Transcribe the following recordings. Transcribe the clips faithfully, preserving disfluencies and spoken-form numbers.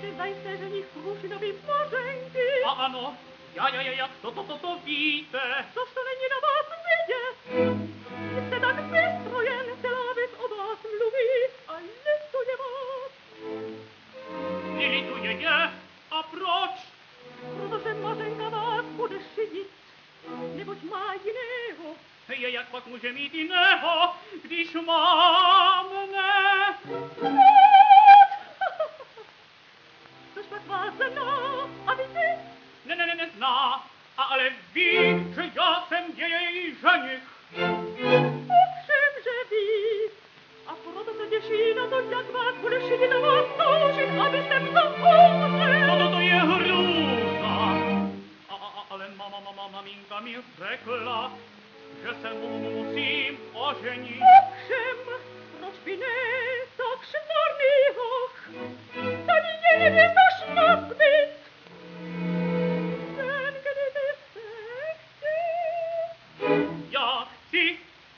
ty zajisté, že nich Prušinovi Mařenky. A ano, ja, ja, ja, ja, to, to, to, to víte. Což to není na vás vidět? Jste tak vystrojen, celá věc o vás mluví a lituje vás. Nelituje je? A proč? Protože Mařenka vás bude šidit, neboť má jiného. Je, jak pak může mít jiného, když má mne? Což pak vás zná a vy? Ne, ne, ne, nezná. A ale ví, že já jsem její ženich. Ovšem, že ví. A proto se těší na to, jak vás bude šidit a vás toužit, abyste v tom umřel. No, to, to je hrůza. A, a, a, ale mama, mama, maminka mi řekla, že se mu musím oženit. Ovšem, proč by ne, tak švarný hoch. Tady je nevěstaš nazbyt. Ten, kdy byste chtěl. Já chci.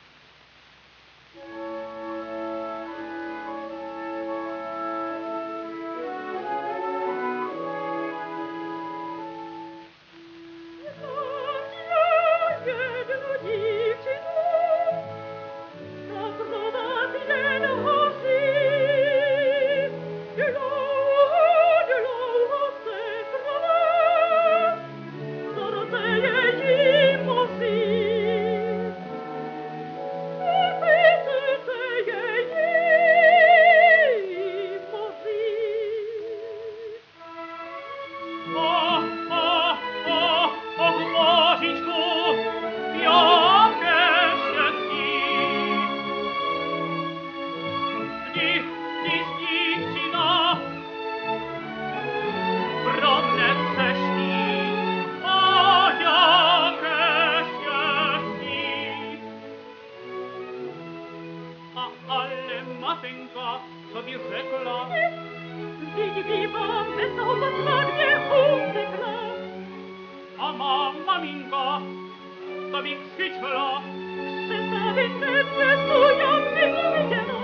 Maminka, to bych chytla. Představit se, co já neviděla.